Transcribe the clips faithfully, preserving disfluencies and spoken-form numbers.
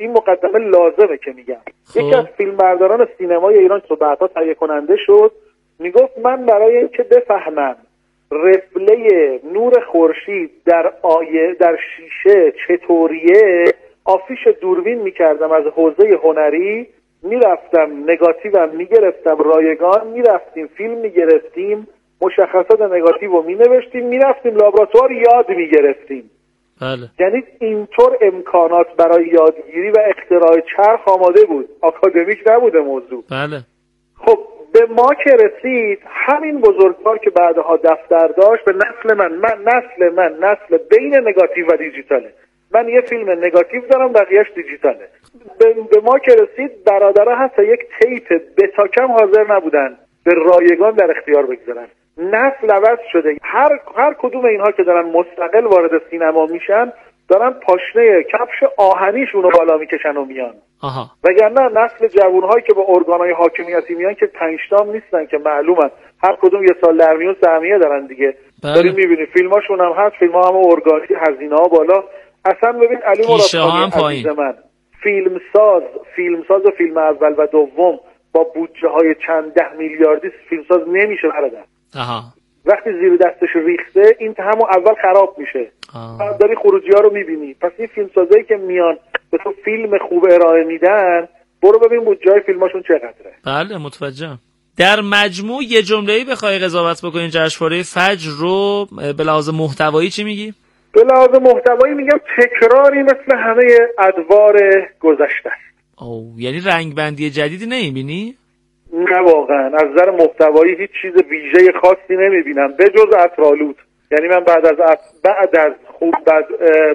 این مقدمه لازمه که میگم. یکی از فیلمبرداران سینمای ایران تو بعدها تهیه کننده شد، میگفت من برای اینکه بفهمم رفله نور خورشید در آیه در شیشه چطوریه، آفیش دوربین میکردم از حوزه هنری، میرفتم نگاتیوم میگرفتم رایگان، میرفتیم فیلم میگرفتیم، مشخصات نگاتیو رو مینوشتیم، میرفتیم لابراتوار یاد میگرفتیم. بله. یعنی اینطور امکانات برای یادگیری و اختراع چرخ آماده بود، آکادمیک نبوده موضوع. بله. خب به ما که رسید، همین بزرگوار که بعدها دفتر داشت، به نسل من من نسل من نسل بین نگاتیو و دیجیتاله. من یه فیلم نگاتیو دارم، بقیه‌اش دیجیتاله. به, به ما که رسید برادرها حتی یک تیپ بتا کم حاضر نبودن به رایگان در اختیار بگذارن. نسل عوض شده. هر هر کدوم اینها که دارن مستقل وارد سینما میشن، دارن پاشنه کفش آهنیشون رو بالا میکشن و میان. آها. وگرنه نسل جوانهایی که با ارگانهای حاکمیتی میان که پنجتام نیستن که معلومن، هر کدوم یه سال در میون سهمیه دارن دیگه. بله. داریم میبینیم فیلماشون هم هست، فیلم‌ها هم ارگانی، هزینه ها بالا. اصلا ببین علی مرادخانی عزیز من، فیلمساز فیلمساز و فیلم اول و دوم با بودجه های چند ده میلیاردی فیلمساز نمیشه برادر. آها. وقتی زیر دستش ریخته این همون اول خراب میشه. بعد داری خروجی ها رو میبینی. پس این فیلمسازایی که میان به تو فیلم خوب ارائه میدن، برو ببین بودجه های فیلماشون چقدره. بله متوجهم. در مجموع یه جمله‌ای بخوای قضاوت بکنی جشنواره فجر رو به لحاظ محتوایی چی میگی؟ به لحاظ محتوایی میگم تکراری مثل همه ادوار گذشته است. او یعنی رنگ بندی جدیدی نمیبینی؟ نه واقعا، از نظر محتوایی هیچ چیز ویژه خاصی نمیبینم به جز عطرآلود. یعنی من بعد از بعد از خوب بعد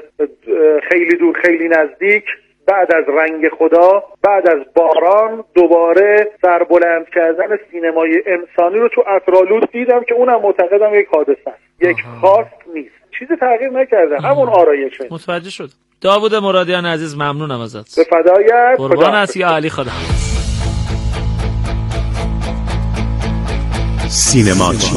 خیلی دور خیلی نزدیک، بعد از رنگ خدا، بعد از باران، دوباره سربلند کردن سینمای انسانی رو تو عطرآلود دیدم که اونم معتقدم یک حادثه است، یک خواست نیست، چیزی تغییر نکرده، همون آرایشه. متوجه شد. داوود مرادیان عزیز ممنونم ازت. به فدایت. قربان هستی علی، خدا. سینماچی.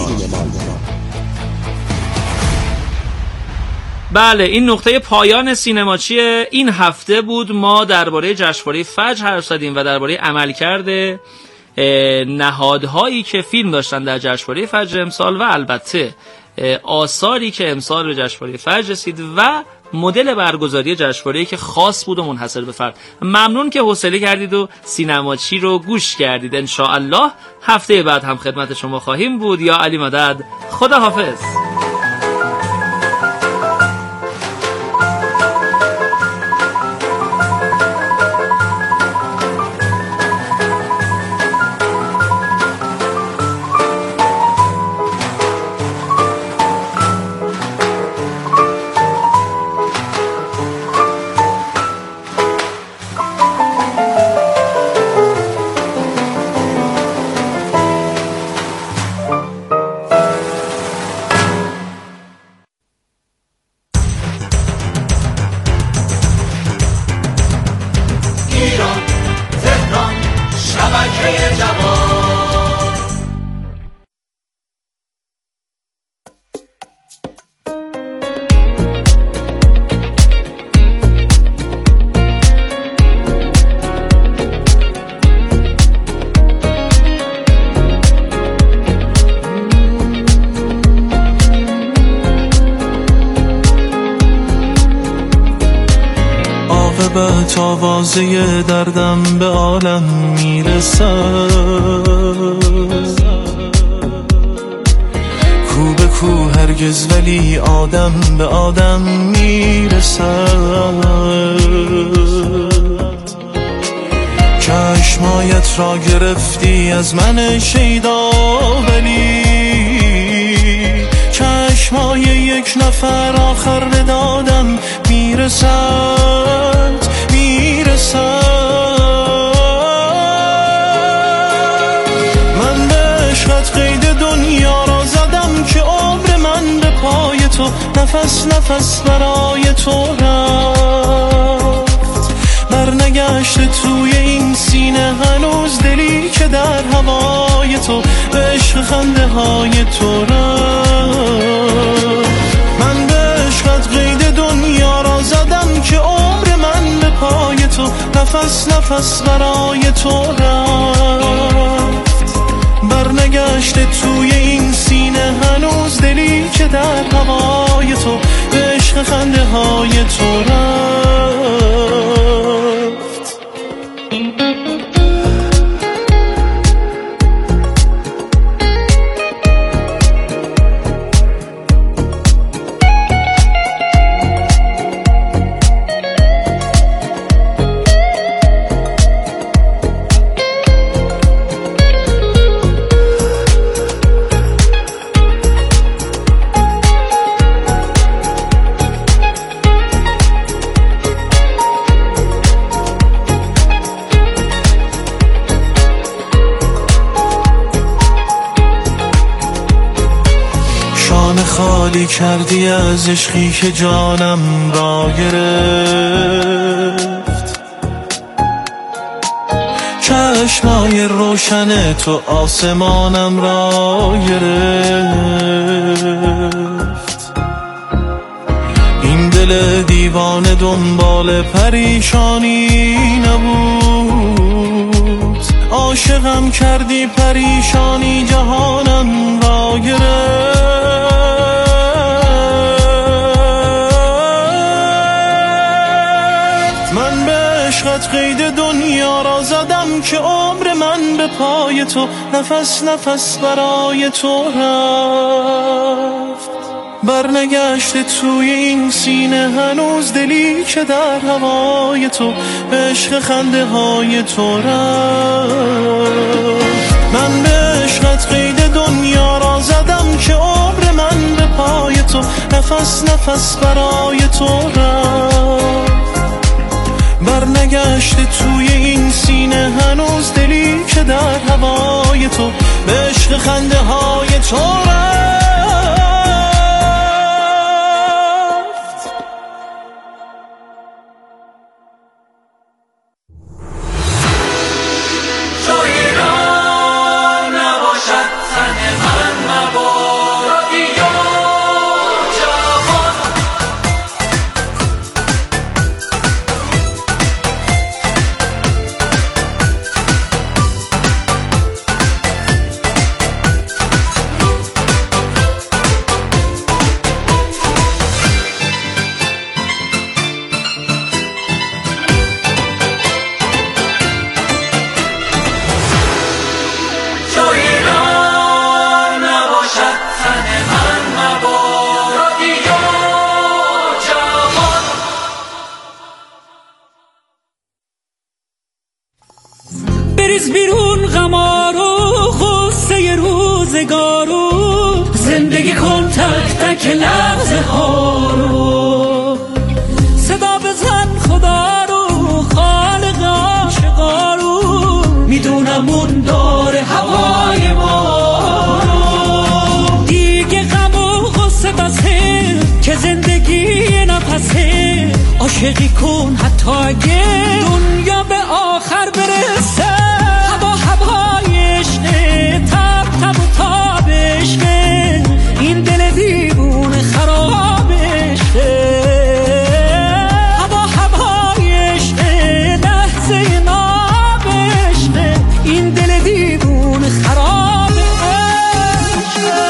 بله این نقطه پایان سینماچی این هفته بود. ما درباره جشنواره فجر حرف زدیم و درباره عملکرد نهادهایی که فیلم داشتن در جشنواره فجر امسال و البته آثاری که امسال به جشنواره فجر رسید و مدل برگزاری جشنواره‌ای که خاص بود و منحصر به فرد. ممنون که حوصله کردید و سینماچی رو گوش کردید. ان شاء الله هفته بعد هم خدمت شما خواهیم بود. یا علی مدد، خدا حافظ. تازه دردم به عالم میرسد، کو به کو هرگز ولی آدم به آدم میرسد. چشمایت را گرفتی از من شیدا ولی چشمای یک نفر آخر به دادم میرسد میرسد. من به عشقت قید دنیا را زدم که عمر من به پای تو نفس نفس برای تو رفت. برنگشته توی این سینه هنوز دلی که در هوای تو به عشق خنده های تو رفت. من به عشقت قید دنیا را زدم که عمر من به پای تو تو، نفس نفس برای تو رفت، برنگشته توی این سینه هنوز دلی که در هوای تو به عشق خنده های تو رفت. خالی کردی از عشقی که جانم را گرفت، چشمای روشن تو آسمانم را گرفت. این دل دیوانه دنبال پریشانی نبود، عاشقم کردی پریشانی جهانم را گرفت. من به عشقت قید دنیا را زدم که عمر من به پای تو، نفس نفس برای تو رفت، برنگشته توی این سینه هنوز دلی که در هوای تو به عشق خنده های تو رفت. من به عشقت قید دنیا را زدم که عمر من به پای تو، نفس نفس برای تو رفت، برنگشته توی این سینه هنوز دلی که در هوای تو به عشق خنده های تو رفت. بریز بیرون غمارو غصه روزگارو، زندگی کن تک تک لحظه ها رو، صدا بزن خدا رو خالق عاشقا رو، میدونم اون داره هوای ما رو. دیگه غم و غصه بسه که زندگی نفسه، عاشقی کن حتی اگه دنیا به آخر برسه. هوا هوای عشقه، تب تب و تاب عشقه، این دل دیوونه خراب عشقه. هوا هوای عشقه، لحظه ناب عشقه، این دل دیوونه خراب عشقه.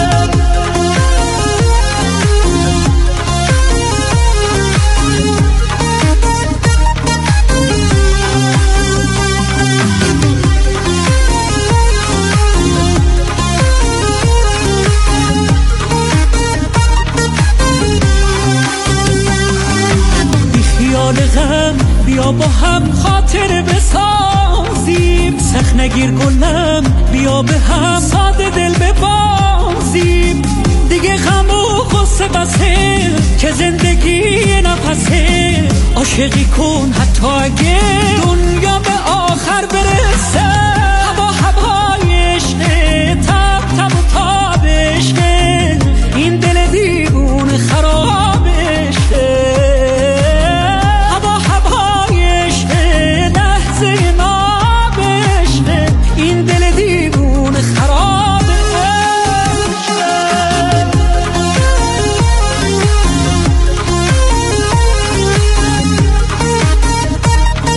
بیا با هم خاطر بسازیم، سخت نگیر گلم بیا به هم ساده دل ببازیم. دیگه غم و غصه بسه که زندگی نفسه، عاشقی کن حتی اگه دنیا به آخر برسه. هوا هوای عشقه، تب تب و تاب عشقه، این دل دیوونه خراب عشقه. این دل دیوونه خراب عشقه.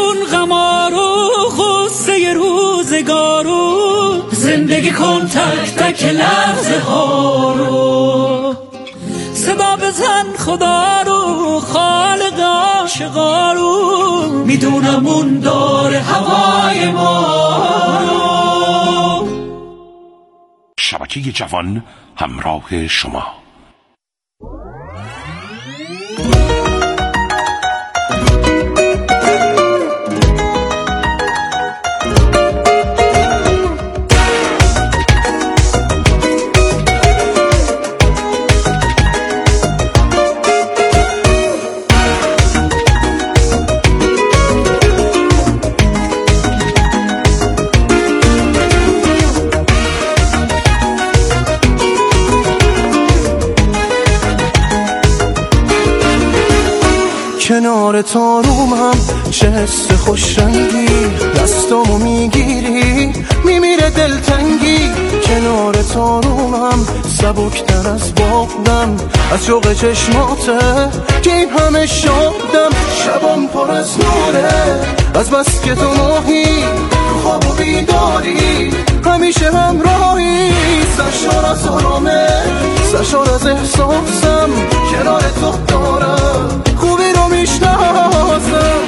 اون غمارو غصه روزگارو زندگی کن تک تک لحظه ها رو صدا بزن خدا رو خالق عاشقا رو میدونم اون داره هوای ما رو. شبکه جوان همراه شما. کنار تاروم هم چه حس خوش رنگی دستامو میگیری میمیره دلتنگی کنار تاروم هم سبکتر از بادم از شوق چشماته که این همه شادم شبام پر از نوره از بس که تو ماهی خواب و بیداری همیشه همراهی سرشار از آرامه سرشار از احساسم کنار تو دارم خوبی رو میشناسم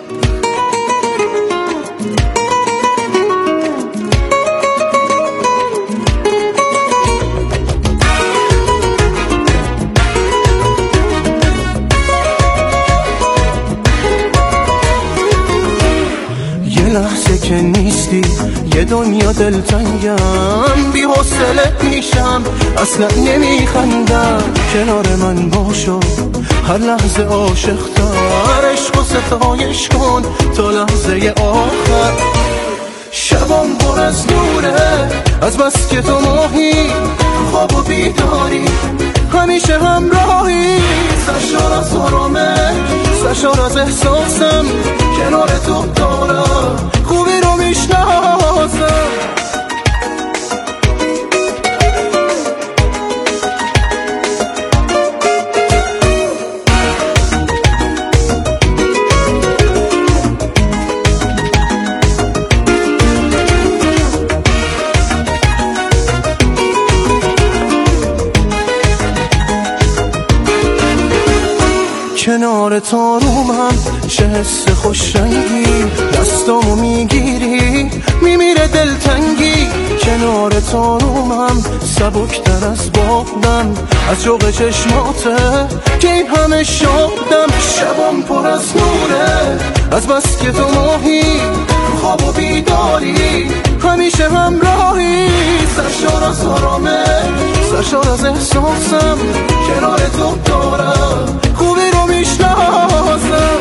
یه لحظه که نیستی یه دنیا دلتنگم بی حوصله میشم اصلا نمیخندم کنار من باشو هر لحظه عاشق تر عشق و ستایش کن تا لحظه آخر شبام پر از نوره از بس که تو ماهی خواب و بیداری همیشه همراهی سرشار از آرامه سرشار از احساسم کنار تو دارم خوبی رو میشناسم کنار تاروم هم چه حس خوش رنگی دستامو میگیری میمیره دلتنگی کنار تاروم هم سبکتر از بادم از شوق چشماته که این همه شادم شبام پر از نوره از بس که تو ماهی خواب و بیداری همیشه همراهی سرشار از آرامه سرشار از احساسم کنار تو دارم خوبی رو میشناسم.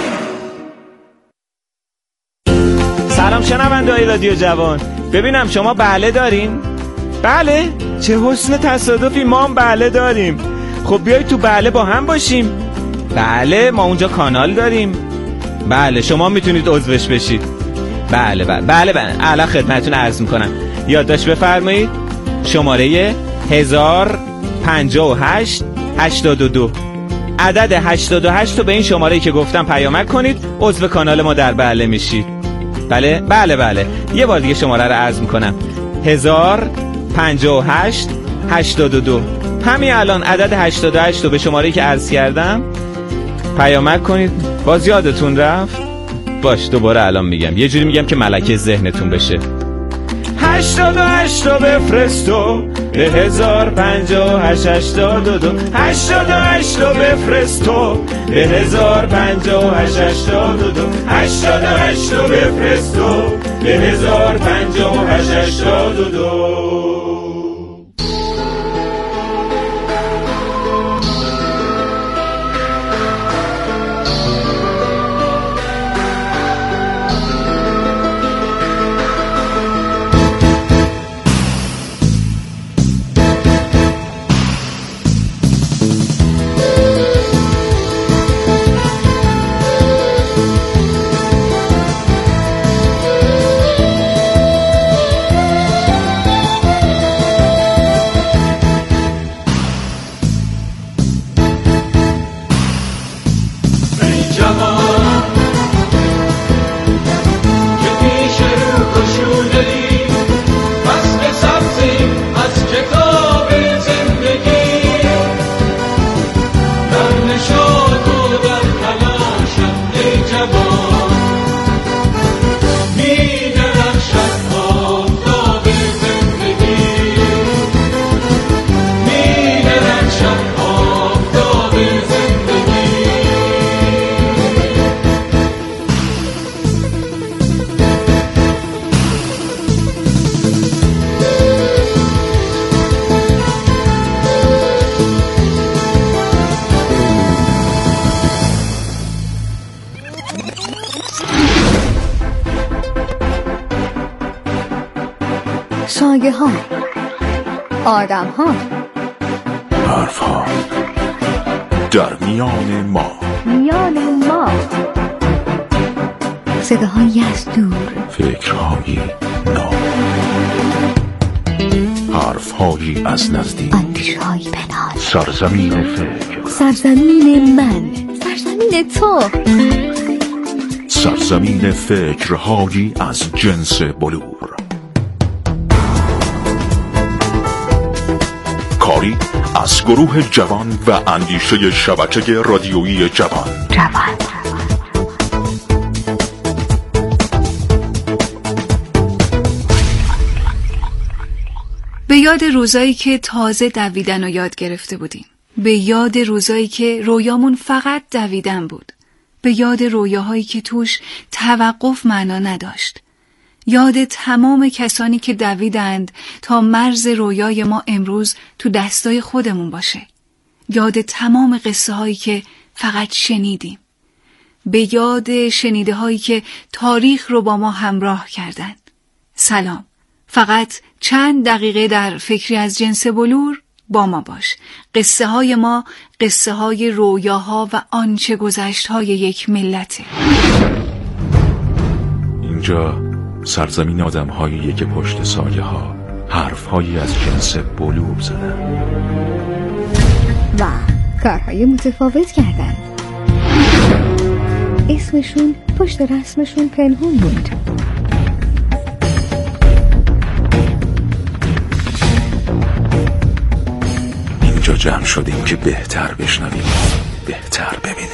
سلام شنونده‌های رادیو جوان، ببینم شما بله دارین؟ بله؟ چه حسن تصادفی، ما هم بله داریم. خب بیایی تو بله با هم باشیم. بله ما اونجا کانال داریم. بله شما میتونید عضوش بشید. بله بله بله بله الان خدمتتون عرض میکنم. یادداشت بفرمایید. شماره هزار پنجاه و هشت هشتاد و دو عدد هشتاد و هشت رو به این شماره‌ای که گفتم پیامک کنید، عضو کانال ما در بله میشید. بله بله بله یه بار دیگه شماره رو عرض میکنم. هزار پنجاه و هشت هشتاد و دو همین الان عدد هشتاد و هشت رو به شماره‌ای که عرض کردم پیامک کنید. باز یادتون رفت؟ باش دوباره الان میگم، یه جوری میگم که ملکه ذهنتون بشه. هشتاد و هشت رو بفرستو به هزار پنجاه و هشت هشتاد و دو هشتاد و هشت رو بفرستو به هزار پنجاه و هشت هشتاد و دو هشتاد و هشت رو بفرستو به هزار پنجاه و هشت هشتاد و دو. سایه ها، آدم ها، حرف ها در میان ما، میان ما، صداهایی از دور، فکرهایی نو، حرفهایی از نزدیک، اندیشهایی پنهان، سرزمین فکر، سرزمین من، سرزمین تو، سرزمین فکرهایی از جنس بلور. کاری از گروه جوان و اندیشه شبکه رادیویی جوان. جوان. به یاد روزایی که تازه دویدن رو یاد گرفته بودیم. به یاد روزایی که رویامون فقط دویدن بود. به یاد رویاهایی که توش توقف معنا نداشت. یاد تمام کسانی که دویدند تا مرز رویای ما امروز تو دستای خودمون باشه. یاد تمام قصه هایی که فقط شنیدیم. به یاد شنیده هایی که تاریخ رو با ما همراه کردن. سلام. فقط چند دقیقه در فکری از جنس بلور با ما باش. قصه های ما قصه های رویاها و آنچه گذشت های یک ملته. اینجا سرزمین آدم هاییه که پشت سایه ها حرف هایی از جنس بلور زدن و کارهای متفاوت کردن. اسمشون پشت رسمشون پنهون بود. اینجا جمع شدیم که بهتر بشنویم، بهتر ببینیم.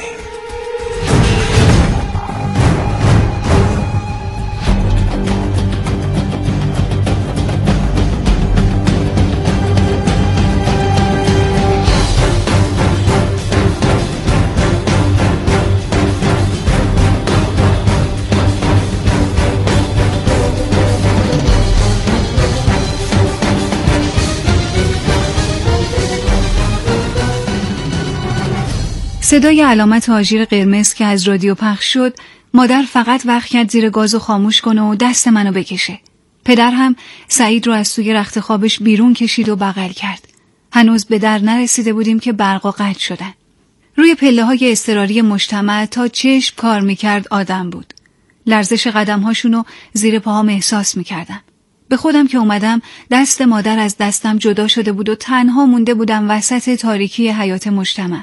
صدای علامت آژیر قرمز که از رادیو پخش شد، مادر فقط وقت کرد زیر گازو خاموش کنه و دست منو بکشه. پدر هم سعید رو از توی رخت خوابش بیرون کشید و بغل کرد. هنوز به در نرسیده بودیم که برقا قطع شدن. روی پله های اضطراری مجتمع تا چشم کار میکرد آدم بود. لرزش قدمهاشونو زیر پاهام احساس میکردم. به خودم که اومدم دست مادر از دستم جدا شده بود و تنها مونده بودم وسط تاریکی حیات مجتمع.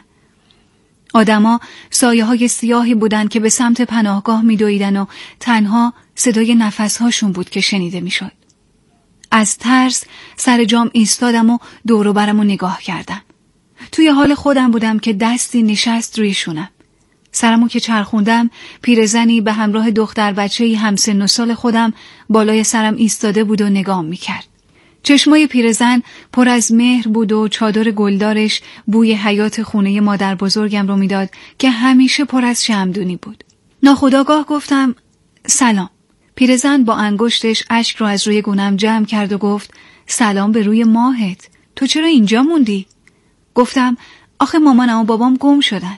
آدما سایه های سیاهی بودن که به سمت پناهگاه می دویدن و تنها صدای نفسهاشون بود که شنیده می شد. از ترس سر جام ایستادم و دور و برمو نگاه کردم. توی حال خودم بودم که دستی نشست روی شونم. سرمو که چرخوندم پیرزنی به همراه دختر بچه‌ای همسن و سال خودم بالای سرم ایستاده بود و نگام می کرد. چشمای پیرزن پر از مهر بود و چادر گلدارش بوی حیات خونه مادر بزرگم رو میداد که همیشه پر از شمعدونی بود. ناخودآگاه گفتم سلام. پیرزن با انگشتش اشک رو از روی گونم جمع کرد و گفت سلام به روی ماهت. تو چرا اینجا موندی؟ گفتم آخه مامانم و بابام گم شدن.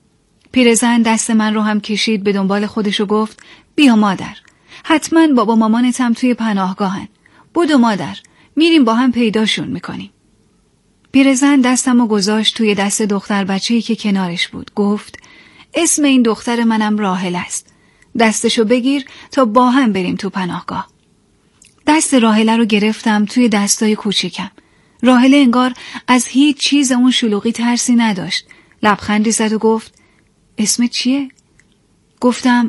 پیرزن دست من رو هم کشید به دنبال خودش و گفت بیا مادر. حتما بابا مامانت هم توی پناهگاهن. بدو مادر. میریم با هم پیداشون میکنیم. پیرزن دستمو گذاشت توی دست دختر بچه‌ای که کنارش بود. گفت اسم این دختر منم راحل است. دستشو بگیر تا با هم بریم تو پناهگاه. دست راحله رو گرفتم توی دستای کوچیکم. راحله انگار از هیچ چیز اون شلوغی ترسی نداشت. لبخندی زد و گفت اسم چیه؟ گفتم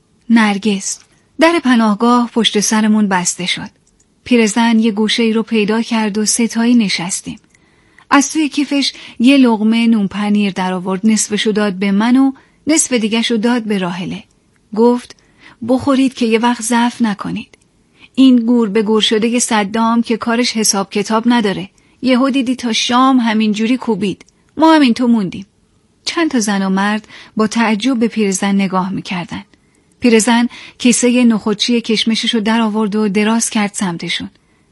نرگس. در پناهگاه پشت سرمون بسته شد. پیرزن یه گوشه ای رو پیدا کرد و ستایی نشستیم. از توی کیفش یه لقمه نون پنیر در آورد، نصفشو داد به من و نصف دیگه‌شو داد به راحله. گفت بخورید که یه وقت ضعف نکنید. این گور به گور شده صدام که کارش حساب کتاب نداره. یهو دیدی تا شام همینجوری کوبید. ما همین تو موندیم. چند تا زن و مرد با تعجب به پیرزن نگاه میکردن. پیرزن کیسه نخودچی کشمششو در آورد و دراز کرد سمتشون.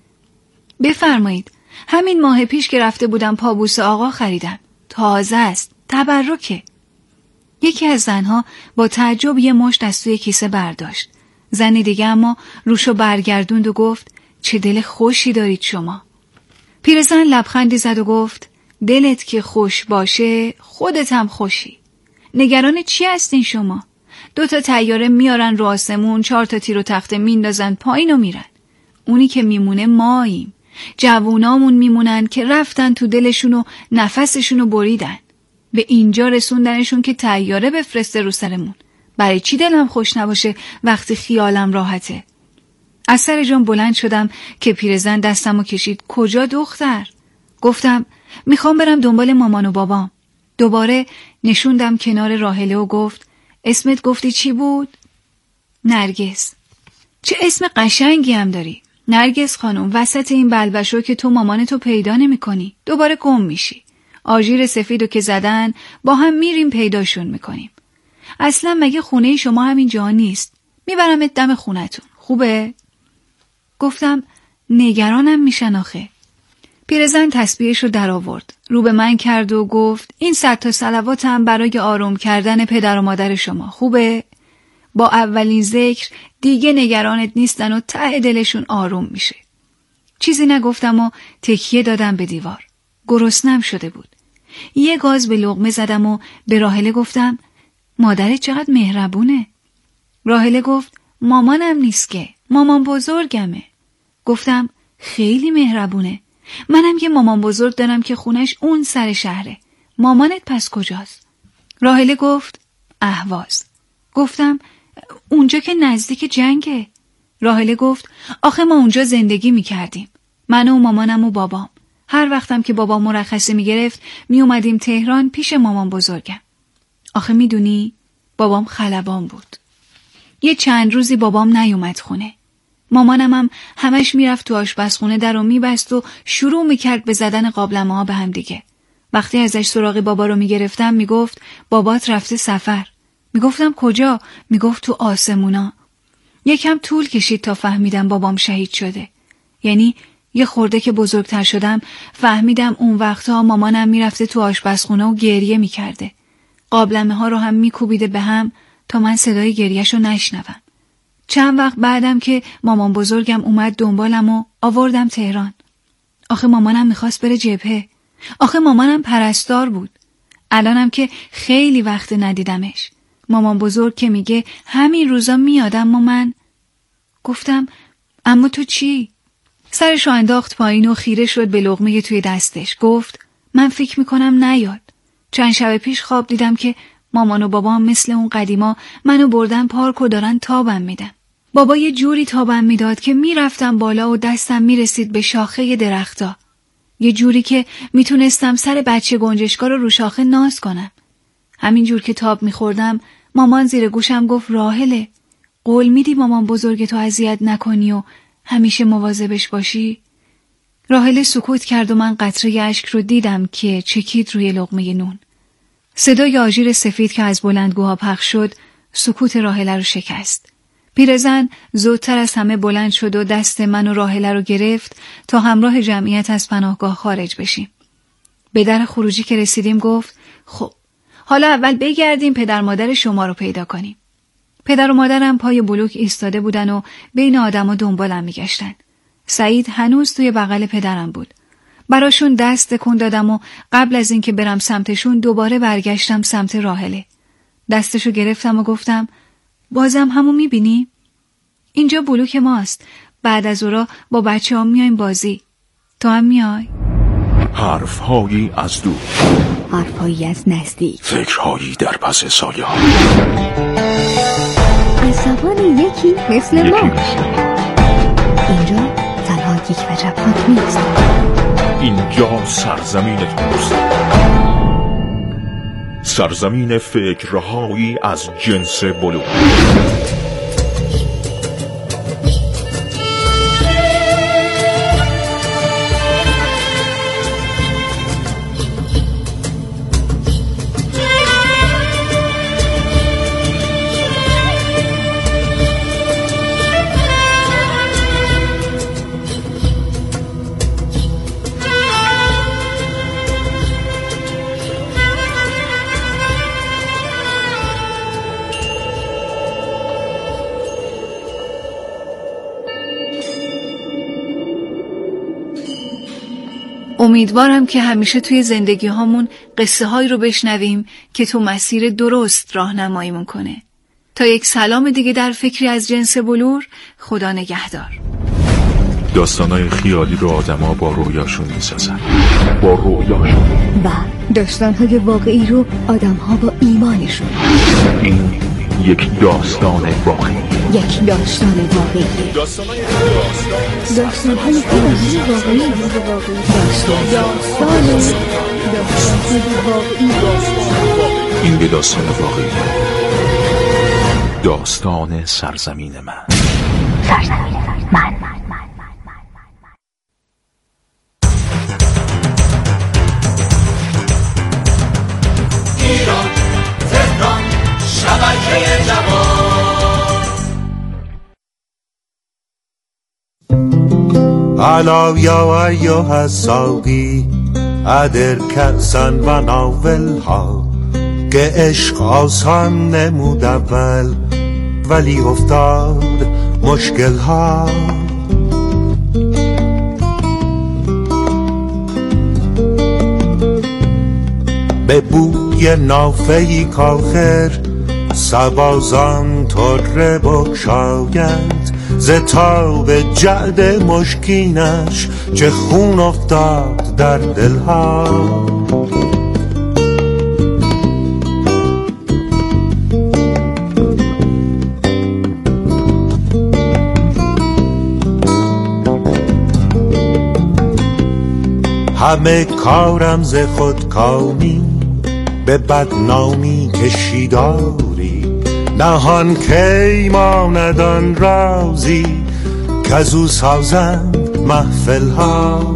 بفرمایید. همین ماه پیش که رفته بودم پابوس آقا خریدم. تازه است. تبرکه. یکی از زنها با تعجب یه مشت از توی کیسه برداشت. زن دیگه اما روشو برگردوند و گفت چه دل خوشی دارید شما. پیرزن لبخندی زد و گفت دلت که خوش باشه خودت هم خوشی. نگران چی هستین شما؟ دو تا طیاره میارن رو آسمون، چهار تا تیر و تخته میندازن پایین و میرن. اونی که میمونه ماییم. جوونامون میمونن که رفتن تو دلشون و نفسشون بریدن. به اینجا رسوندنشون که طیاره بفرسته رو سرمون. برای چی دلم خوش نباشه وقتی خیالم راحته؟ از سر جام بلند شدم که پیرزن دستمو کشید. کجا دختر؟ گفتم میخوام برم دنبال مامان و بابام. دوباره نشوندم کنار راحله و گفت اسمت گفتی چی بود؟ نرگس. چه اسم قشنگی هم داری. نرگس خانم، وسط این بلبشو که تو مامانتو پیدا نمی کنی. دوباره گم میشی. آژیر سفیدو که زدن با هم میریم پیداشون میکنیم. اصلا مگه خونه شما همین جا نیست؟ میبرمت دم خونتون. خوبه؟ گفتم نگرانم میشن آخه. پیرزن تسبیحشو در آورد. رو به من کرد و گفت این صد تا صلواتم برای آروم کردن پدر و مادر شما. خوبه؟ با اولین ذکر دیگه نگرانت نیستن و ته دلشون آروم میشه. چیزی نگفتم و تکیه دادم به دیوار. گرسنم شده بود. یه گاز به لقمه زدم و به راحله گفتم مادرت چقدر مهربونه. راحله گفت مامانم نیست که، مامان بزرگمه. گفتم خیلی مهربونه. منم یه مامان بزرگ دارم که خونش اون سر شهره. مامانت پس کجاست؟ راحله گفت اهواز. گفتم اونجا که نزدیک جنگه. راحله گفت آخه ما اونجا زندگی میکردیم. من و مامانم و بابام. هر وقتم که بابا مرخصی میگرفت میومدیم تهران پیش مامان بزرگم. آخه میدونی بابام خلبان بود. یه چند روزی بابام نیومد خونه. مامانم هم همش میرفت تو آشپزخونه در رو میبست و شروع میکرد به زدن قابلمه ها به هم دیگه. وقتی ازش سراغ بابا رو میگرفتم میگفت بابات رفته سفر. میگفتم کجا؟ میگفت تو آسمونا. یکم طول کشید تا فهمیدم بابام شهید شده. یعنی یه خورده که بزرگتر شدم فهمیدم اون وقتها مامانم میرفته تو آشپزخونه و گریه میکرده. قابلمه ها رو هم میکوبیده به هم تا من صدای گریهشو نشنوم. چند وقت بعدم که مامان بزرگم اومد دنبالم و آوردم تهران. آخه مامانم میخواست بره جبهه. آخه مامانم پرستار بود. الانم که خیلی وقت ندیدمش. مامان بزرگ که میگه همین روزا میادم و من گفتم اما تو چی؟ سرشو انداخت پایین و خیره شد به لقمه توی دستش. گفت من فکر میکنم نیاد. چند شب پیش خواب دیدم که مامان و بابام مثل اون قدیما منو بردن پارک و دارن تابم میدن. بابا یه جوری تابم میداد که میرفتم بالا و دستم میرسید به شاخه درختا. یه جوری که میتونستم سر بچه گنجشکا رو رو شاخه ناز کنم. همین جور که تاب میخوردم مامان زیر گوشم گفت راحله قول میدی مامان بزرگ تو اذیت نکنی و همیشه مواظبش باشی؟ راحله سکوت کرد و من قطره اشک رو دیدم که چکید روی لقمه نون. صدای آژیر سفید که از بلندگوها پخش شد سکوت راحله رو شکست. پیرزن زودتر از همه بلند شد و دست من و راحله رو گرفت تا همراه جمعیت از پناهگاه خارج بشیم. به در خروجی که رسیدیم گفت خب حالا اول بگردیم پدر مادر شما رو پیدا کنیم. پدر و مادرم پای بلوک ایستاده بودن و بین آدما دنبالم میگشتن. سعید هنوز توی بغل پدرم بود. براشون دست تکون دادم و قبل از اینکه برم سمتشون دوباره برگشتم سمت راحله. دستشو گرفتم و گفتم بازم همو میبینی؟ اینجا بلوک ماست. بعد از اورا با بچه ها میایم بازی. تو هم میای؟ حرفهایی از دور، حرفهایی از نزدیک، فکرهایی در پس سایه ها، از زبان یکی مثل ما. اینجا تنها یک وجب ها نیست. اینجا سرزمین توست، سرزمین فکرهایی از جنس بلوغ. امیدوارم که همیشه توی زندگی هامون قصه هایی رو بشنویم که تو مسیر درست راهنماییمون کنه. تا یک سلام دیگه در فکری از جنس بلور، خدا نگهدار. داستانای خیالی رو آدما با رویاشون میسازن، با رویاشون، و داستانهای واقعی رو آدمها با ایمانشون. این یک داستان واقعی، یک داستان واقعی. داستانهای داستانهای خیلی واقعی. داستان داستان داستانهای واقعی. این یه داستان واقعی، داستان سرزمین من. سرزمین من. ایران، تهران، شبکه جوان. علا یا ایها الساقی ادر کأسا و ناولها، که عشق آسان نمود اول ولی افتاد مشکل ها. به بوی نافهی کاخر سبازان طره بگشاید، ز تاب جعد مشکینش چه خون افتاد در دلها. همه کارم ز خودکامی به بدنامی کشیداری، نهان کی ماند آن رازی کزو سازند محفل ها.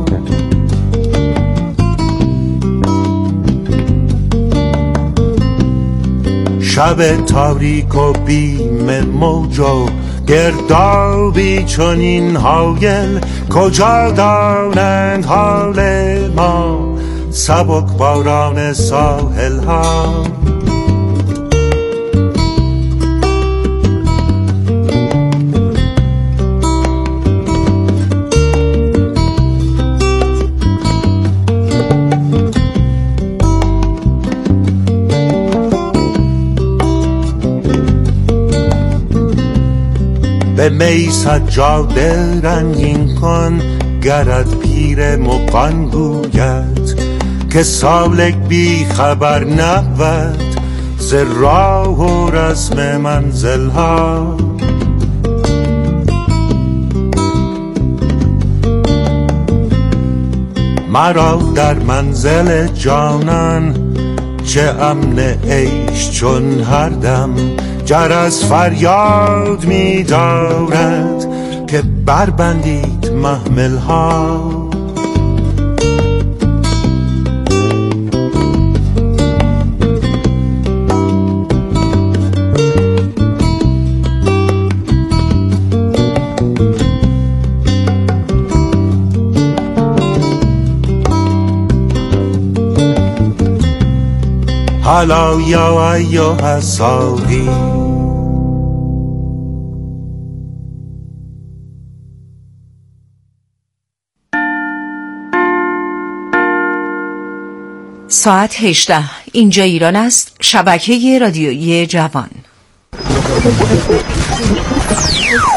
شب تاریک و بیم موج و گردابی چون این حایل، کجا دانند حال ما سبک باران ساحل ها. به می سجاده رنگین کن گرت پیر مغان گوید، که سالک بی خبر نبود ز راه و رسم منزل ها. مرا در منزل جانان چه امن عیش چون هر دم جرس فریاد می دارد که بربندید محمل ها. حالا یا ایها الساقی. ساعت هجده، اینجا ایران است، شبکه رادیویی جوان.